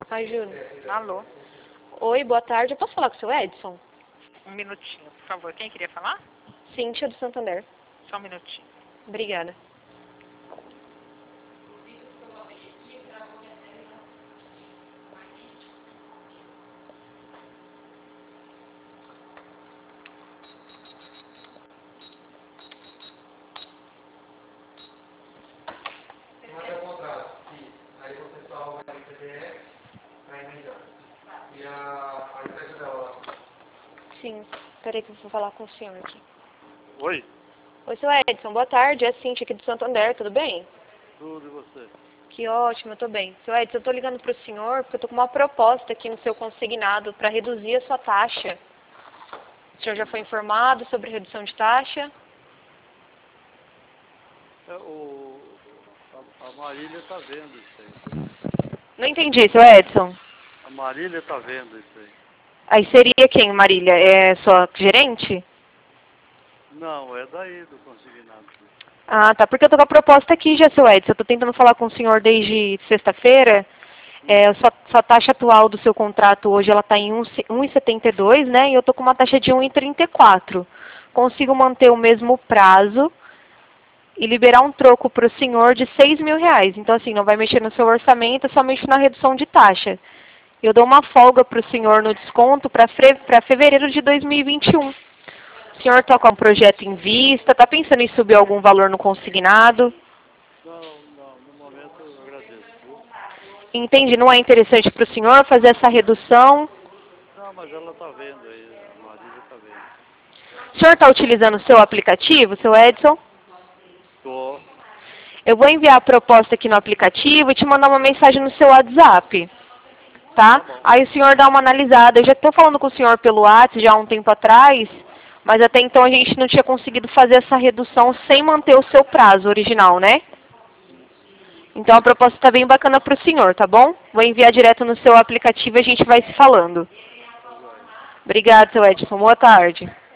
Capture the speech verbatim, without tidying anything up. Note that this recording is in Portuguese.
Ai, Júnior. Alô? Oi, boa tarde. Eu posso falar com o seu Edson? Um minutinho, por favor. Quem queria falar? Cíntia do Santander. Só um minutinho. Obrigada. Até o contrato, que aí você salva em P D F para emendar. E a, a entrega dela. Sim. Peraí que eu vou falar com o senhor aqui. Oi, Oi, seu Edson. Boa tarde. É a Cíntia aqui do Santander. Tudo bem? tudo e você? Que ótimo, eu tô bem. Seu Edson, eu tô ligando pro senhor porque eu tô com uma proposta aqui no seu consignado para reduzir a sua taxa. O senhor já foi informado sobre redução de taxa? É, o, a, a Marília está vendo isso aí. Não entendi, seu Edson. A Marília está vendo isso aí. Aí seria quem, Marília? É sua gerente? Não, é daí do consignado. Ah, tá. Porque eu tô com a proposta aqui já, seu Edson. Eu tô tentando falar com o senhor desde sexta-feira. É, sua, sua taxa atual do seu contrato hoje, ela tá em um vírgula setenta e dois, né? E eu tô com uma taxa de um vírgula trinta e quatro. Consigo manter o mesmo prazo e liberar um troco para o senhor de seis mil reais. Então, assim, não vai mexer no seu orçamento, é somente na redução de taxa. Eu dou uma folga para o senhor no desconto para fevereiro de dois mil e vinte e um. O senhor está com um projeto em vista? Está pensando em subir algum valor no consignado? Não, não, no momento eu agradeço. Viu? Entende? Não é interessante para o senhor fazer essa redução? Não, mas ela está vendo aí, a Marília está vendo. O senhor está utilizando o seu aplicativo, seu Edson? Estou. Eu vou enviar a proposta aqui no aplicativo e te mandar uma mensagem no seu WhatsApp. Tá? Aí o senhor dá uma analisada. Eu já estou falando com o senhor pelo WhatsApp já há um tempo atrás, mas até então a gente não tinha conseguido fazer essa redução sem manter o seu prazo original, né? Então a proposta está bem bacana para o senhor, tá bom? Vou enviar direto no seu aplicativo e a gente vai se falando. Obrigada, seu Edson. Boa tarde.